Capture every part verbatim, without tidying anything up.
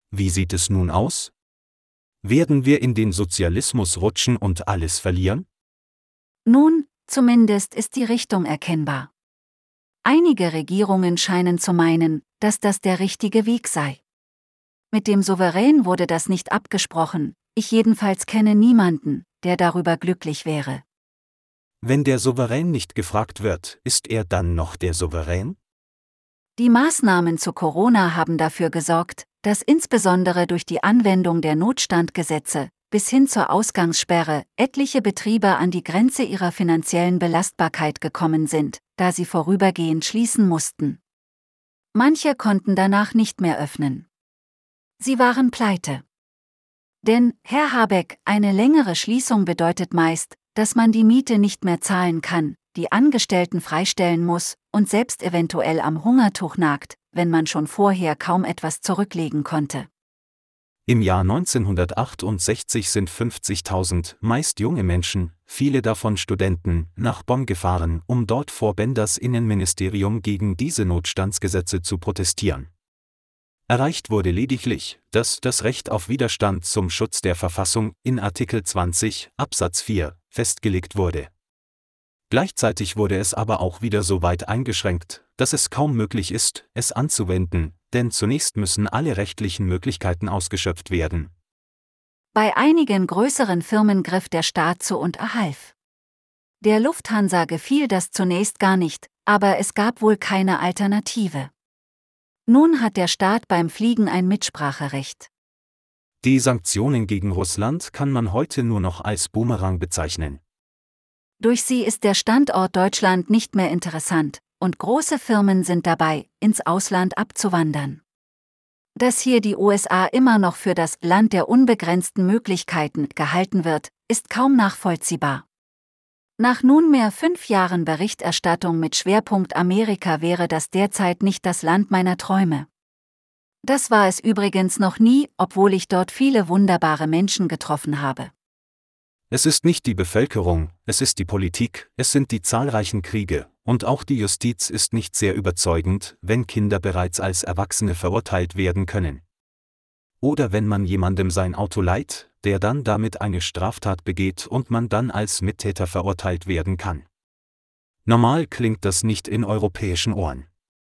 Wie sieht es nun aus? Werden wir in den Sozialismus rutschen und alles verlieren? Nun, zumindest ist die Richtung erkennbar. Einige Regierungen scheinen zu meinen, dass das der richtige Weg sei. Mit dem Souverän wurde das nicht abgesprochen, ich jedenfalls kenne niemanden, der darüber glücklich wäre. Wenn der Souverän nicht gefragt wird, ist er dann noch der Souverän? Die Maßnahmen zu Corona haben dafür gesorgt, dass insbesondere durch die Anwendung der Notstandgesetze bis hin zur Ausgangssperre etliche Betriebe an die Grenze ihrer finanziellen Belastbarkeit gekommen sind, da sie vorübergehend schließen mussten. Manche konnten danach nicht mehr öffnen. Sie waren pleite. Denn, Herr Habeck, eine längere Schließung bedeutet meist, dass man die Miete nicht mehr zahlen kann, die Angestellten freistellen muss und selbst eventuell am Hungertuch nagt, wenn man schon vorher kaum etwas zurücklegen konnte. Im Jahr neunzehnhundertachtundsechzig sind fünfzigtausend, meist junge Menschen, viele davon Studenten, nach Bonn gefahren, um dort vor Benders Innenministerium gegen diese Notstandsgesetze zu protestieren. Erreicht wurde lediglich, dass das Recht auf Widerstand zum Schutz der Verfassung in Artikel zwanzig, Absatz vier, festgelegt wurde. Gleichzeitig wurde es aber auch wieder so weit eingeschränkt, dass es kaum möglich ist, es anzuwenden, denn zunächst müssen alle rechtlichen Möglichkeiten ausgeschöpft werden. Bei einigen größeren Firmen griff der Staat zu und erhalf. Der Lufthansa gefiel das zunächst gar nicht, aber es gab wohl keine Alternative. Nun hat der Staat beim Fliegen ein Mitspracherecht. Die Sanktionen gegen Russland kann man heute nur noch als Boomerang bezeichnen. Durch sie ist der Standort Deutschland nicht mehr interessant, und große Firmen sind dabei, ins Ausland abzuwandern. Dass hier die U S A immer noch für das Land der unbegrenzten Möglichkeiten gehalten wird, ist kaum nachvollziehbar. Nach nunmehr fünf Jahren Berichterstattung mit Schwerpunkt Amerika wäre das derzeit nicht das Land meiner Träume. Das war es übrigens noch nie, obwohl ich dort viele wunderbare Menschen getroffen habe. Es ist nicht die Bevölkerung, es ist die Politik, es sind die zahlreichen Kriege, und auch die Justiz ist nicht sehr überzeugend, wenn Kinder bereits als Erwachsene verurteilt werden können. Oder wenn man jemandem sein Auto leiht, der dann damit eine Straftat begeht und man dann als Mittäter verurteilt werden kann. Normal klingt das nicht in europäischen Ohren.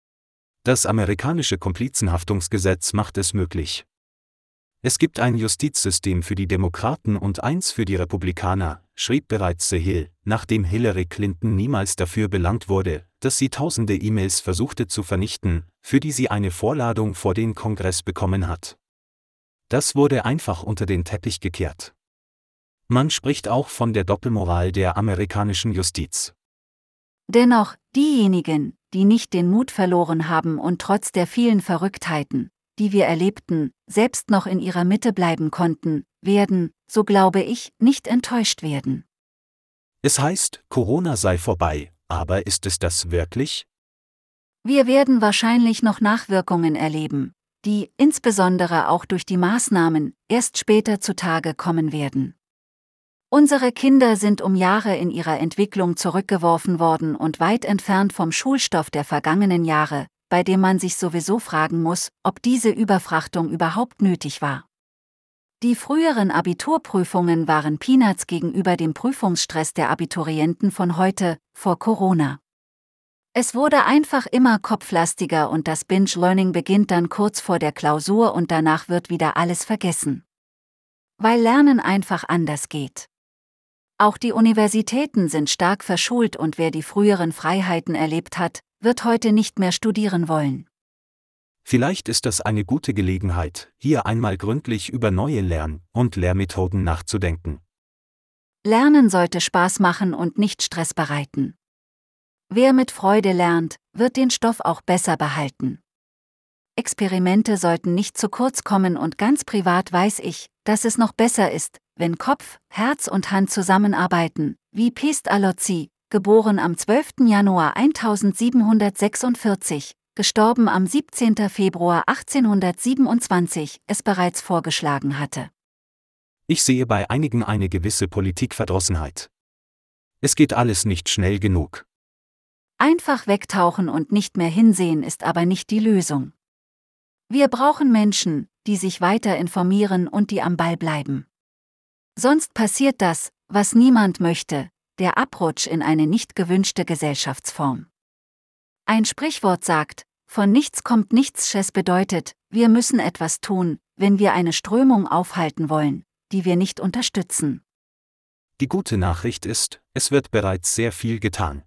Das amerikanische Komplizenhaftungsgesetz macht es möglich. Es gibt ein Justizsystem für die Demokraten und eins für die Republikaner, schrieb bereits The Hill, nachdem Hillary Clinton niemals dafür belangt wurde, dass sie tausende E-Mails versuchte zu vernichten, für die sie eine Vorladung vor den Kongress bekommen hat. Das wurde einfach unter den Teppich gekehrt. Man spricht auch von der Doppelmoral der amerikanischen Justiz. Dennoch, diejenigen, die nicht den Mut verloren haben und trotz der vielen Verrücktheiten, die wir erlebten, selbst noch in ihrer Mitte bleiben konnten, werden, so glaube ich, nicht enttäuscht werden. Es heißt, Corona sei vorbei, aber ist es das wirklich? Wir werden wahrscheinlich noch Nachwirkungen erleben, die, insbesondere auch durch die Maßnahmen, erst später zutage kommen werden. Unsere Kinder sind um Jahre in ihrer Entwicklung zurückgeworfen worden und weit entfernt vom Schulstoff der vergangenen Jahre, bei dem man sich sowieso fragen muss, ob diese Überfrachtung überhaupt nötig war. Die früheren Abiturprüfungen waren Peanuts gegenüber dem Prüfungsstress der Abiturienten von heute, vor Corona. Es wurde einfach immer kopflastiger und das Binge-Learning beginnt dann kurz vor der Klausur und danach wird wieder alles vergessen. Weil Lernen einfach anders geht. Auch die Universitäten sind stark verschult und wer die früheren Freiheiten erlebt hat, wird heute nicht mehr studieren wollen. Vielleicht ist das eine gute Gelegenheit, hier einmal gründlich über neue Lern- und Lehrmethoden nachzudenken. Lernen sollte Spaß machen und nicht Stress bereiten. Wer mit Freude lernt, wird den Stoff auch besser behalten. Experimente sollten nicht zu kurz kommen und ganz privat weiß ich, dass es noch besser ist, wenn Kopf, Herz und Hand zusammenarbeiten, wie Pestalozzi, geboren am zwölften Januar eintausendsiebenhundertsechsundvierzig, gestorben am siebzehnten Februar achtzehnhundertsiebenundzwanzig, es bereits vorgeschlagen hatte. Ich sehe bei einigen eine gewisse Politikverdrossenheit. Es geht alles nicht schnell genug. Einfach wegtauchen und nicht mehr hinsehen ist aber nicht die Lösung. Wir brauchen Menschen, die sich weiter informieren und die am Ball bleiben. Sonst passiert das, was niemand möchte, der Abrutsch in eine nicht gewünschte Gesellschaftsform. Ein Sprichwort sagt, von nichts kommt nichts. Es bedeutet, wir müssen etwas tun, wenn wir eine Strömung aufhalten wollen, die wir nicht unterstützen. Die gute Nachricht ist, es wird bereits sehr viel getan.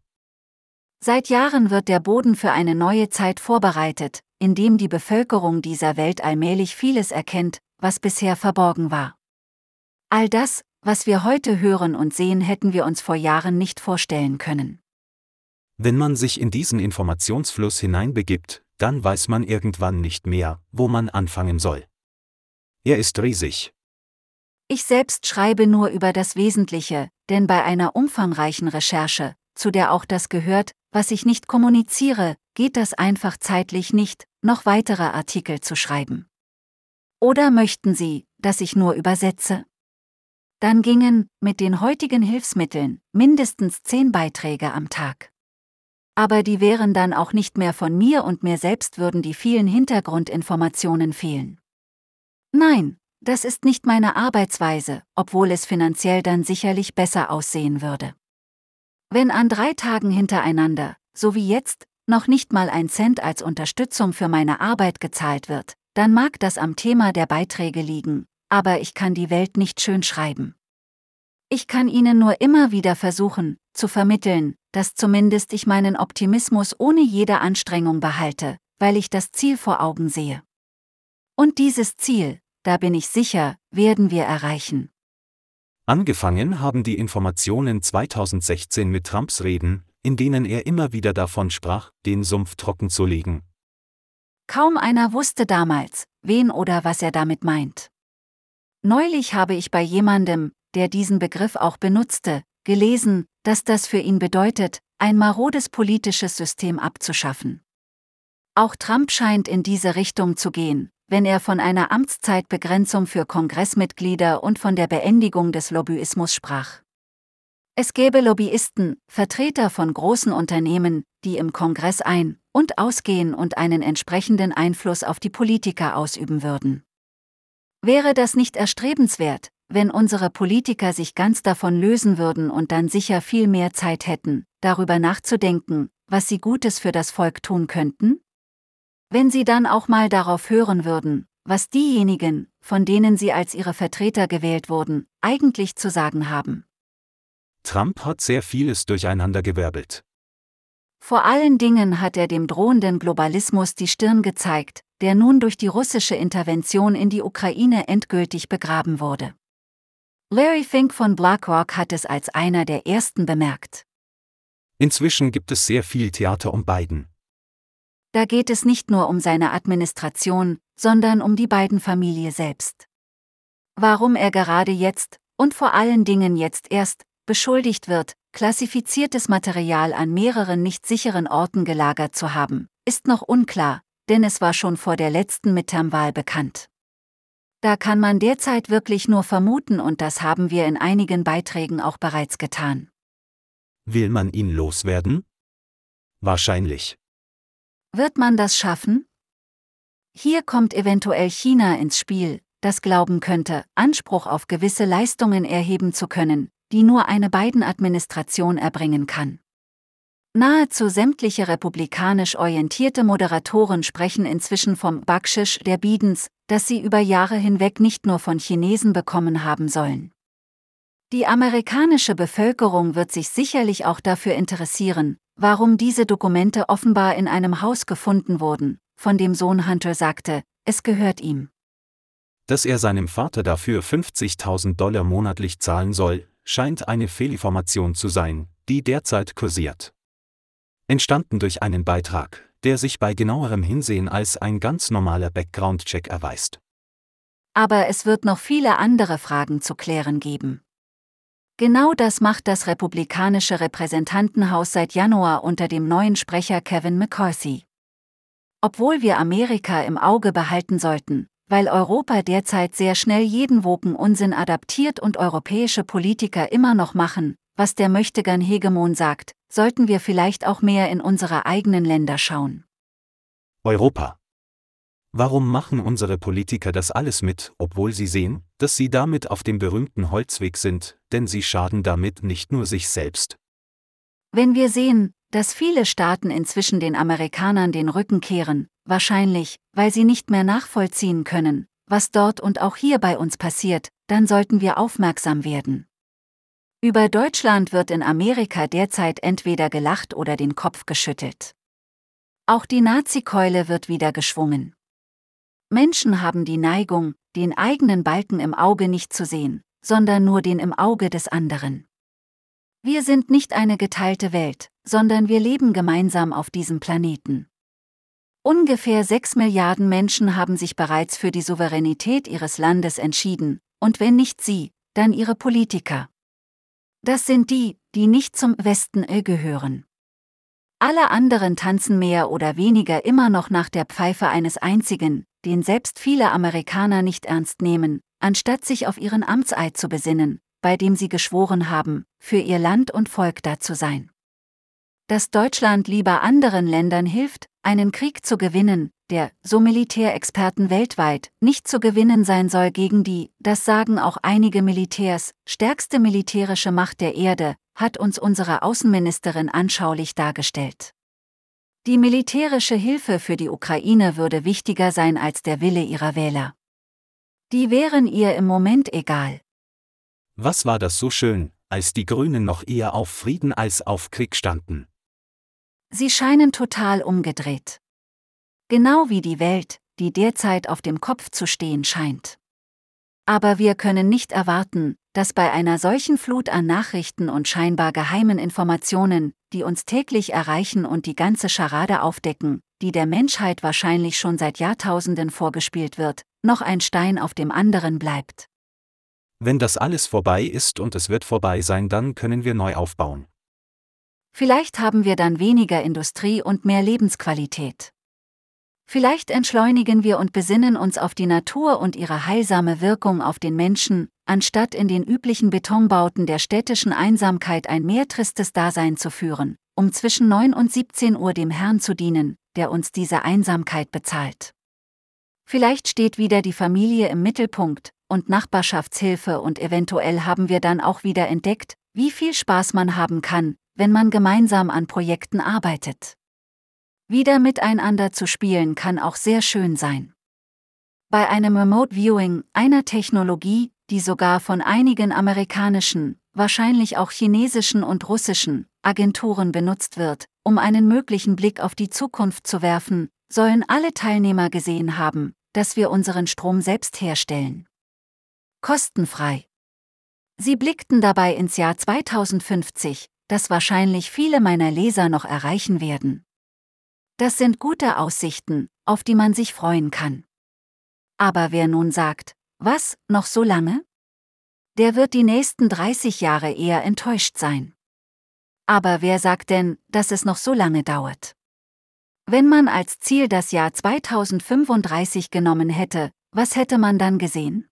Seit Jahren wird der Boden für eine neue Zeit vorbereitet, in dem die Bevölkerung dieser Welt allmählich vieles erkennt, was bisher verborgen war. All das, was wir heute hören und sehen, hätten wir uns vor Jahren nicht vorstellen können. Wenn man sich in diesen Informationsfluss hineinbegibt, dann weiß man irgendwann nicht mehr, wo man anfangen soll. Er ist riesig. Ich selbst schreibe nur über das Wesentliche, denn bei einer umfangreichen Recherche, zu der auch das gehört, was ich nicht kommuniziere, geht das einfach zeitlich nicht, noch weitere Artikel zu schreiben. Oder möchten Sie, dass ich nur übersetze? Dann gingen, mit den heutigen Hilfsmitteln, mindestens zehn Beiträge am Tag. Aber die wären dann auch nicht mehr von mir und mir selbst würden die vielen Hintergrundinformationen fehlen. Nein, das ist nicht meine Arbeitsweise, obwohl es finanziell dann sicherlich besser aussehen würde. Wenn an drei Tagen hintereinander, so wie jetzt, noch nicht mal ein Cent als Unterstützung für meine Arbeit gezahlt wird, dann mag das am Thema der Beiträge liegen, aber ich kann die Welt nicht schön schreiben. Ich kann Ihnen nur immer wieder versuchen, zu vermitteln, dass zumindest ich meinen Optimismus ohne jede Anstrengung behalte, weil ich das Ziel vor Augen sehe. Und dieses Ziel, da bin ich sicher, werden wir erreichen. Angefangen haben die Informationen zweitausendsechzehn mit Trumps Reden, in denen er immer wieder davon sprach, den Sumpf trocken zu legen. Kaum einer wusste damals, wen oder was er damit meint. Neulich habe ich bei jemandem, der diesen Begriff auch benutzte, gelesen, dass das für ihn bedeutet, ein marodes politisches System abzuschaffen. Auch Trump scheint in diese Richtung zu gehen, wenn er von einer Amtszeitbegrenzung für Kongressmitglieder und von der Beendigung des Lobbyismus sprach. Es gäbe Lobbyisten, Vertreter von großen Unternehmen, die im Kongress ein- und ausgehen und einen entsprechenden Einfluss auf die Politiker ausüben würden. Wäre das nicht erstrebenswert, wenn unsere Politiker sich ganz davon lösen würden und dann sicher viel mehr Zeit hätten, darüber nachzudenken, was sie Gutes für das Volk tun könnten? Wenn sie dann auch mal darauf hören würden, was diejenigen, von denen sie als ihre Vertreter gewählt wurden, eigentlich zu sagen haben. Trump hat sehr vieles durcheinandergewirbelt. Vor allen Dingen hat er dem drohenden Globalismus die Stirn gezeigt, der nun durch die russische Intervention in die Ukraine endgültig begraben wurde. Larry Fink von BlackRock hat es als einer der ersten bemerkt. Inzwischen gibt es sehr viel Theater um Biden. Da geht es nicht nur um seine Administration, sondern um die Biden-Familie selbst. Warum er gerade jetzt, und vor allen Dingen jetzt erst, beschuldigt wird, klassifiziertes Material an mehreren nicht sicheren Orten gelagert zu haben, ist noch unklar, denn es war schon vor der letzten Midterm-Wahl bekannt. Da kann man derzeit wirklich nur vermuten und das haben wir in einigen Beiträgen auch bereits getan. Will man ihn loswerden? Wahrscheinlich. Wird man das schaffen? Hier kommt eventuell China ins Spiel, das glauben könnte, Anspruch auf gewisse Leistungen erheben zu können, die nur eine Biden-Administration erbringen kann. Nahezu sämtliche republikanisch orientierte Moderatoren sprechen inzwischen vom Backschisch der Bidens, das sie über Jahre hinweg nicht nur von Chinesen bekommen haben sollen. Die amerikanische Bevölkerung wird sich sicherlich auch dafür interessieren, warum diese Dokumente offenbar in einem Haus gefunden wurden, von dem Sohn Hunter sagte, es gehört ihm. Dass er seinem Vater dafür fünfzigtausend Dollar monatlich zahlen soll, scheint eine Fehlinformation zu sein, die derzeit kursiert. Entstanden durch einen Beitrag, der sich bei genauerem Hinsehen als ein ganz normaler Background-Check erweist. Aber es wird noch viele andere Fragen zu klären geben. Genau das macht das republikanische Repräsentantenhaus seit Januar unter dem neuen Sprecher Kevin McCarthy. Obwohl wir Amerika im Auge behalten sollten, weil Europa derzeit sehr schnell jeden woken Unsinn adaptiert und europäische Politiker immer noch machen, was der Möchtegern-Hegemon sagt, sollten wir vielleicht auch mehr in unsere eigenen Länder schauen. Europa. Warum machen unsere Politiker das alles mit, obwohl sie sehen, dass sie damit auf dem berühmten Holzweg sind, denn sie schaden damit nicht nur sich selbst. Wenn wir sehen, dass viele Staaten inzwischen den Amerikanern den Rücken kehren, wahrscheinlich, weil sie nicht mehr nachvollziehen können, was dort und auch hier bei uns passiert, dann sollten wir aufmerksam werden. Über Deutschland wird in Amerika derzeit entweder gelacht oder den Kopf geschüttelt. Auch die Nazi-Keule wird wieder geschwungen. Menschen haben die Neigung, den eigenen Balken im Auge nicht zu sehen, sondern nur den im Auge des anderen. Wir sind nicht eine geteilte Welt, sondern wir leben gemeinsam auf diesem Planeten. Ungefähr sechs Milliarden Menschen haben sich bereits für die Souveränität ihres Landes entschieden, und wenn nicht sie, dann ihre Politiker. Das sind die, die nicht zum Westen gehören. Alle anderen tanzen mehr oder weniger immer noch nach der Pfeife eines einzigen, den selbst viele Amerikaner nicht ernst nehmen, anstatt sich auf ihren Amtseid zu besinnen, bei dem sie geschworen haben, für ihr Land und Volk da zu sein. Dass Deutschland lieber anderen Ländern hilft, einen Krieg zu gewinnen, der, so Militärexperten weltweit, nicht zu gewinnen sein soll gegen die, das sagen auch einige Militärs, stärkste militärische Macht der Erde, hat uns unsere Außenministerin anschaulich dargestellt. Die militärische Hilfe für die Ukraine würde wichtiger sein als der Wille ihrer Wähler. Die wären ihr im Moment egal. Was war das so schön, als die Grünen noch eher auf Frieden als auf Krieg standen? Sie scheinen total umgedreht. Genau wie die Welt, die derzeit auf dem Kopf zu stehen scheint. Aber wir können nicht erwarten, dass bei einer solchen Flut an Nachrichten und scheinbar geheimen Informationen, die uns täglich erreichen und die ganze Scharade aufdecken, die der Menschheit wahrscheinlich schon seit Jahrtausenden vorgespielt wird, noch ein Stein auf dem anderen bleibt. Wenn das alles vorbei ist und es wird vorbei sein, dann können wir neu aufbauen. Vielleicht haben wir dann weniger Industrie und mehr Lebensqualität. Vielleicht entschleunigen wir und besinnen uns auf die Natur und ihre heilsame Wirkung auf den Menschen, anstatt in den üblichen Betonbauten der städtischen Einsamkeit ein mehr tristes Dasein zu führen, um zwischen neun und siebzehn Uhr dem Herrn zu dienen, der uns diese Einsamkeit bezahlt. Vielleicht steht wieder die Familie im Mittelpunkt und Nachbarschaftshilfe, und eventuell haben wir dann auch wieder entdeckt, wie viel Spaß man haben kann, wenn man gemeinsam an Projekten arbeitet. Wieder miteinander zu spielen kann auch sehr schön sein. Bei einem Remote Viewing, einer Technologie, die sogar von einigen amerikanischen, wahrscheinlich auch chinesischen und russischen, Agenturen benutzt wird, um einen möglichen Blick auf die Zukunft zu werfen, sollen alle Teilnehmer gesehen haben, dass wir unseren Strom selbst herstellen. Kostenfrei. Sie blickten dabei ins Jahr zweitausendfünfzig, das wahrscheinlich viele meiner Leser noch erreichen werden. Das sind gute Aussichten, auf die man sich freuen kann. Aber wer nun sagt, was, noch so lange? Der wird die nächsten dreißig Jahre eher enttäuscht sein. Aber wer sagt denn, dass es noch so lange dauert? Wenn man als Ziel das Jahr zweitausendfünfunddreißig genommen hätte, was hätte man dann gesehen?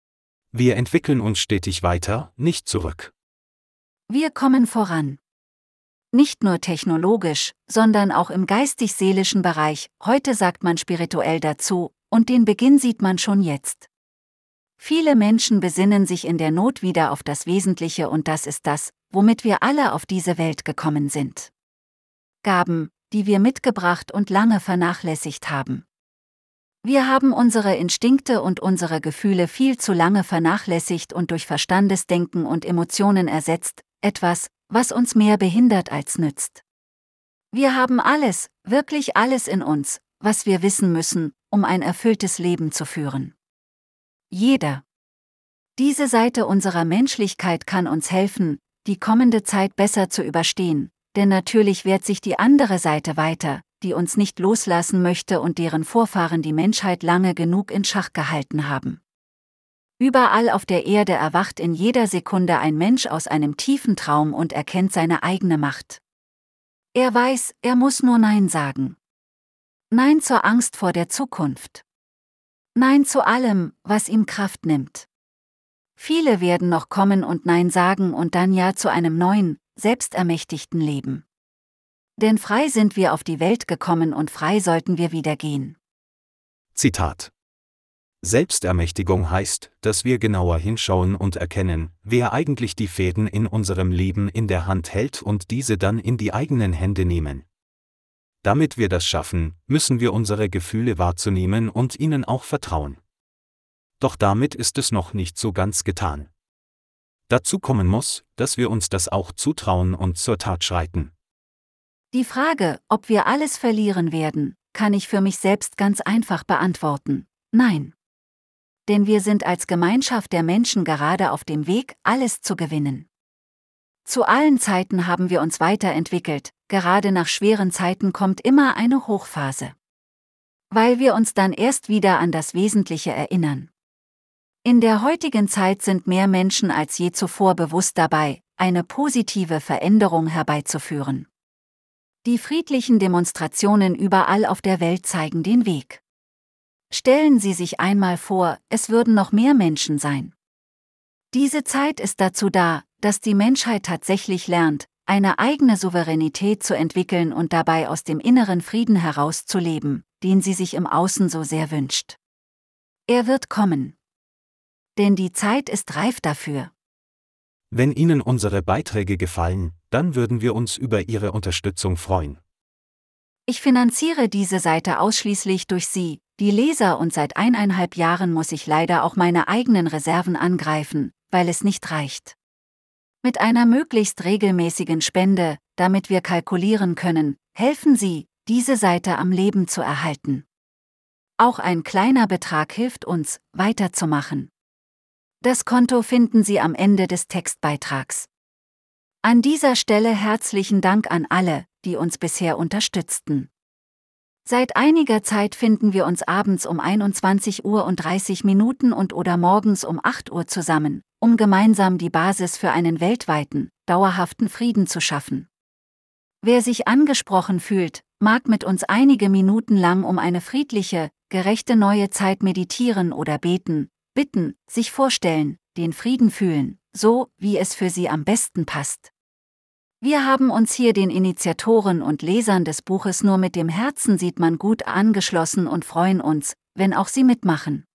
Wir entwickeln uns stetig weiter, nicht zurück. Wir kommen voran. Nicht nur technologisch, sondern auch im geistig-seelischen Bereich, heute sagt man spirituell dazu, und den Beginn sieht man schon jetzt. Viele Menschen besinnen sich in der Not wieder auf das Wesentliche, und das ist das, womit wir alle auf diese Welt gekommen sind. Gaben, die wir mitgebracht und lange vernachlässigt haben. Wir haben unsere Instinkte und unsere Gefühle viel zu lange vernachlässigt und durch Verstandesdenken und Emotionen ersetzt, etwas, was uns mehr behindert als nützt. Wir haben alles, wirklich alles in uns, was wir wissen müssen, um ein erfülltes Leben zu führen. Jeder. Diese Seite unserer Menschlichkeit kann uns helfen, die kommende Zeit besser zu überstehen, denn natürlich wehrt sich die andere Seite weiter, die uns nicht loslassen möchte und deren Vorfahren die Menschheit lange genug in Schach gehalten haben. Überall auf der Erde erwacht in jeder Sekunde ein Mensch aus einem tiefen Traum und erkennt seine eigene Macht. Er weiß, er muss nur Nein sagen. Nein zur Angst vor der Zukunft. Nein zu allem, was ihm Kraft nimmt. Viele werden noch kommen und Nein sagen und dann Ja zu einem neuen, selbstermächtigten Leben. Denn frei sind wir auf die Welt gekommen und frei sollten wir wieder gehen. Zitat: Selbstermächtigung heißt, dass wir genauer hinschauen und erkennen, wer eigentlich die Fäden in unserem Leben in der Hand hält und diese dann in die eigenen Hände nehmen. Damit wir das schaffen, müssen wir unsere Gefühle wahrzunehmen und ihnen auch vertrauen. Doch damit ist es noch nicht so ganz getan. Dazu kommen muss, dass wir uns das auch zutrauen und zur Tat schreiten. Die Frage, ob wir alles verlieren werden, kann ich für mich selbst ganz einfach beantworten: Nein. Denn wir sind als Gemeinschaft der Menschen gerade auf dem Weg, alles zu gewinnen. Zu allen Zeiten haben wir uns weiterentwickelt, gerade nach schweren Zeiten kommt immer eine Hochphase. Weil wir uns dann erst wieder an das Wesentliche erinnern. In der heutigen Zeit sind mehr Menschen als je zuvor bewusst dabei, eine positive Veränderung herbeizuführen. Die friedlichen Demonstrationen überall auf der Welt zeigen den Weg. Stellen Sie sich einmal vor, es würden noch mehr Menschen sein. Diese Zeit ist dazu da, dass die Menschheit tatsächlich lernt, eine eigene Souveränität zu entwickeln und dabei aus dem inneren Frieden herauszuleben, den sie sich im Außen so sehr wünscht. Er wird kommen. Denn die Zeit ist reif dafür. Wenn Ihnen unsere Beiträge gefallen, dann würden wir uns über Ihre Unterstützung freuen. Ich finanziere diese Seite ausschließlich durch Sie, die Leser, und seit eineinhalb Jahren muss ich leider auch meine eigenen Reserven angreifen, weil es nicht reicht. Mit einer möglichst regelmäßigen Spende, damit wir kalkulieren können, helfen Sie, diese Seite am Leben zu erhalten. Auch ein kleiner Betrag hilft uns, weiterzumachen. Das Konto finden Sie am Ende des Textbeitrags. An dieser Stelle herzlichen Dank an alle, die uns bisher unterstützten. Seit einiger Zeit finden wir uns abends um einundzwanzig Uhr und dreißig Minuten und oder morgens um acht Uhr zusammen, um gemeinsam die Basis für einen weltweiten, dauerhaften Frieden zu schaffen. Wer sich angesprochen fühlt, mag mit uns einige Minuten lang um eine friedliche, gerechte neue Zeit meditieren oder beten, bitten, sich vorstellen, den Frieden fühlen, so wie es für sie am besten passt. Wir haben uns hier den Initiatoren und Lesern des Buches Nur mit dem Herzen sieht man gut angeschlossen und freuen uns, wenn auch Sie mitmachen.